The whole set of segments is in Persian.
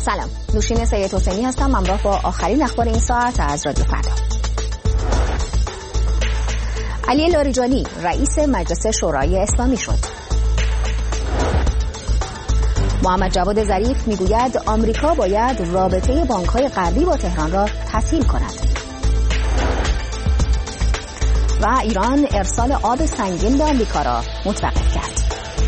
سلام، نوشین سید حسینی هستم، همراه با آخرین اخبار این ساعت از رادیو فردا. علی لاریجانی رئیس مجلس شورای اسلامی شد. محمد جواد ظریف میگوید آمریکا باید رابطه بانک‌های غربی با تهران را تسهیل کند. و ایران ارسال آب سنگین به آمریکا را متوقف کرد.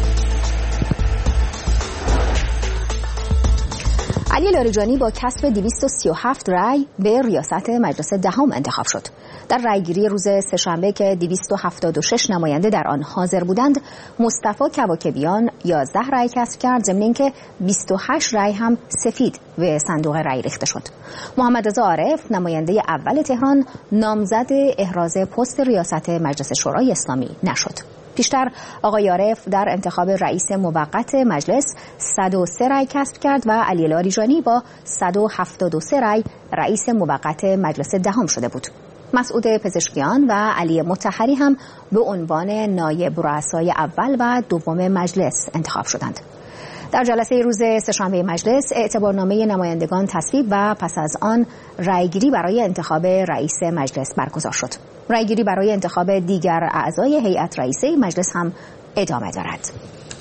علی لاریجانی با کسب 237 رأی به ریاست مجلس دهم انتخاب شد. در رأیگیری روز سه‌شنبه که 276 نماینده در آن حاضر بودند، مصطفی کواکبیان 11 رأی کسب کرد، ضمن اینکه 28 رأی هم سفید به صندوق رأی ریخته شد. محمد رضا عارف نماینده اول تهران نامزد احراز پست ریاست مجلس شورای اسلامی نشد. پیشتر آقای عارف در انتخاب رئیس موقت مجلس 103 رأی کسب کرد و علی لاریجانی با 173 رأی رئیس موقت مجلس دهم شده بود. مسعود پزشکیان و علی مطهری هم به عنوان نایب رؤسای اول و دوم مجلس انتخاب شدند. در جلسه روز سه‌شنبه مجلس اعتبارنامه نمایندگان تصویب و پس از آن رأیگیری برای انتخاب رئیس مجلس برگزار شد. رأیگیری برای انتخاب دیگر اعضای هیئت رئیسه مجلس هم ادامه دارد.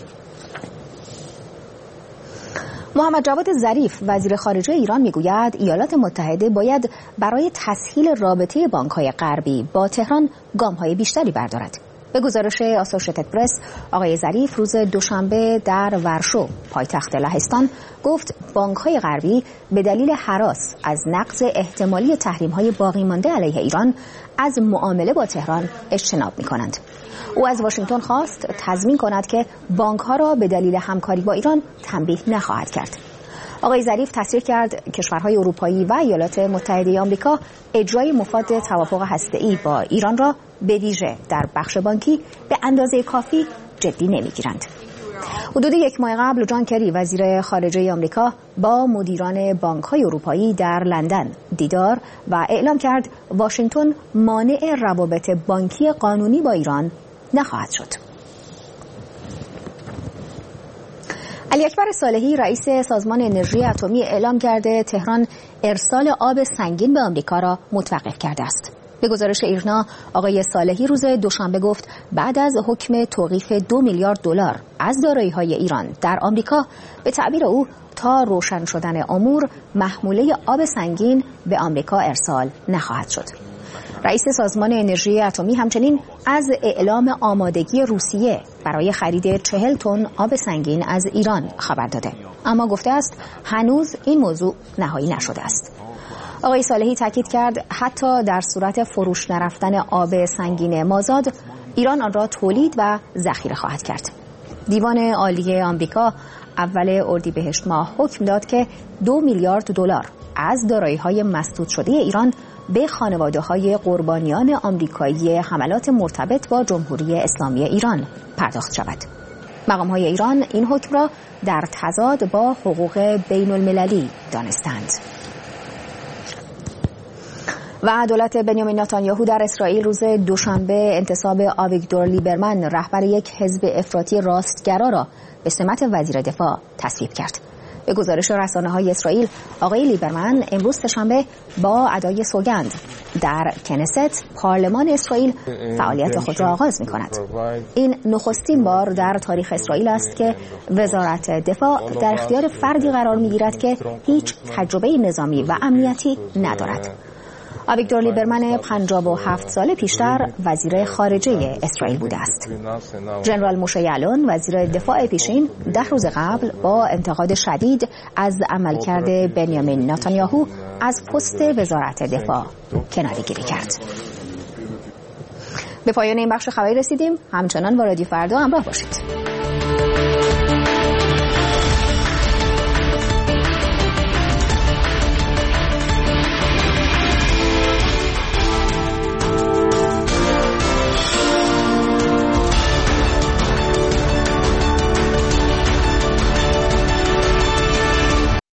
محمد جواد ظریف وزیر خارجه ایران میگوید ایالات متحده باید برای تسهیل رابطه بانک‌های غربی با تهران گام‌های بیشتری بردارد. به گزارش آسوشیتد پرس، آقای ظریف روز دوشنبه در ورشو، پایتخت لهستان، گفت بانک‌های غربی به دلیل هراس از نقض احتمالی تحریم‌های باقی مانده علیه ایران از معامله با تهران اجتناب می‌کنند. او از واشنگتن خواست تضمین کند که بانک‌ها را به دلیل همکاری با ایران تنبیه نخواهد کرد. آقای ظریف تصریح کرد کشورهای اروپایی و ایالات متحده آمریکا اجرای مفاد توافق هسته‌ای با ایران را به ویژه در بخش بانکی به اندازه کافی جدی نمی‌گیرند. حدود یک ماه قبل جان کری وزیر خارجه آمریکا با مدیران بانک‌های اروپایی در لندن دیدار و اعلام کرد واشنگتن مانع روابط بانکی قانونی با ایران نخواهد شد. علی اکبر صالحی رئیس سازمان انرژی اتمی اعلام کرده تهران ارسال آب سنگین به آمریکا را متوقف کرده است. به گزارش ایرنا، آقای صالحی روز دوشنبه گفت بعد از حکم توقیف 2 میلیارد دلار از دارایی‌های ایران در آمریکا، به تعبیر او تا روشن شدن امور محموله آب سنگین به آمریکا ارسال نخواهد شد. رئیس سازمان انرژی اتمی همچنین از اعلام آمادگی روسیه برای خرید 40 تن آب سنگین از ایران خبر داده، اما گفته است هنوز این موضوع نهایی نشده است. آقای صالحی تاکید کرد حتی در صورت فروش نرفتن آب سنگین مازاد، ایران آن را تولید و ذخیره خواهد کرد. دیوان عالی آمریکا اول اردیبهشت ماه حکم داد که 2 میلیارد دلار از دارایی‌های مسدود شده ایران به خانواده‌های قربانیان آمریکایی حملات مرتبط با جمهوری اسلامی ایران پرداخت شود. مقام‌های ایران این حکم را در تضاد با حقوق بین‌المللی دانستند. و دولت بنیامین نتانیاهو در اسرائیل روز دوشنبه انتصاب آویگدور لیبرمن رهبر یک حزب افراطی راستگرا را به سمت وزیر دفاع تصویب کرد. به گزارش رسانه‌های اسرائیل، آقای لیبرمن امروز سه‌شنبه با ادای سوگند در کنست پارلمان اسرائیل فعالیت خود را آغاز می‌کند. این نخستین بار در تاریخ اسرائیل است که وزارت دفاع در اختیار فردی قرار می‌گیرد که هیچ تجربه نظامی و امنیتی ندارد. آویگدور لیبرمن 57 سال پیشتر وزیر خارجه اسرائیل بوده است. ژنرال موشه یعلون وزیر دفاع پیشین 10 روز قبل با انتقاد شدید از عملکرد بنیامین نتانیاهو از پست وزارت دفاع کناره‌گیری کرد. به پایان این بخش خبری رسیدیم. همچنان با رادیو فردا همراه باشید.